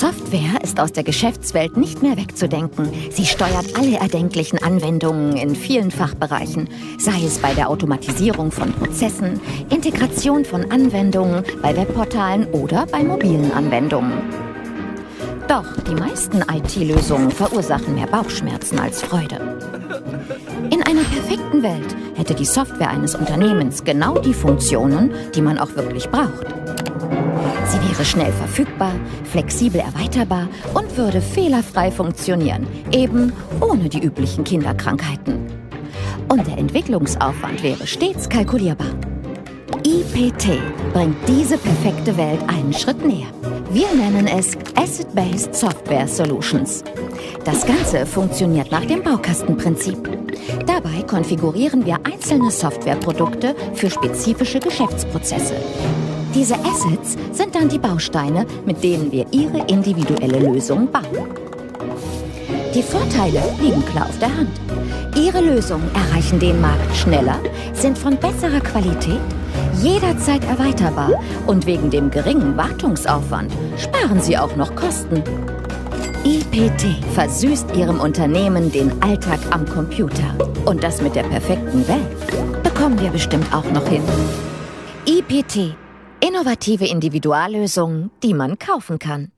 Software ist aus der Geschäftswelt nicht mehr wegzudenken. Sie steuert alle erdenklichen Anwendungen in vielen Fachbereichen, sei es bei der Automatisierung von Prozessen, Integration von Anwendungen, bei Webportalen oder bei mobilen Anwendungen. Doch die meisten IT-Lösungen verursachen mehr Bauchschmerzen als Freude. In einer perfekten Welt hätte die Software eines Unternehmens genau die Funktionen, die man auch wirklich braucht. Sie wäre schnell verfügbar, flexibel erweiterbar und würde fehlerfrei funktionieren, eben ohne die üblichen Kinderkrankheiten. Und der Entwicklungsaufwand wäre stets kalkulierbar. IPT bringt diese perfekte Welt einen Schritt näher. Wir nennen es Asset-Based Software Solutions. Das Ganze funktioniert nach dem Baukastenprinzip. Dabei konfigurieren wir einzelne Softwareprodukte für spezifische Geschäftsprozesse. Diese Assets sind dann die Bausteine, mit denen wir Ihre individuelle Lösung bauen. Die Vorteile liegen klar auf der Hand. Ihre Lösungen erreichen den Markt schneller, sind von besserer Qualität, jederzeit erweiterbar und wegen dem geringen Wartungsaufwand sparen Sie auch noch Kosten. IPT versüßt Ihrem Unternehmen den Alltag am Computer. Und das mit der perfekten Welt bekommen wir bestimmt auch noch hin. IPT. Innovative Individuallösungen, die man kaufen kann.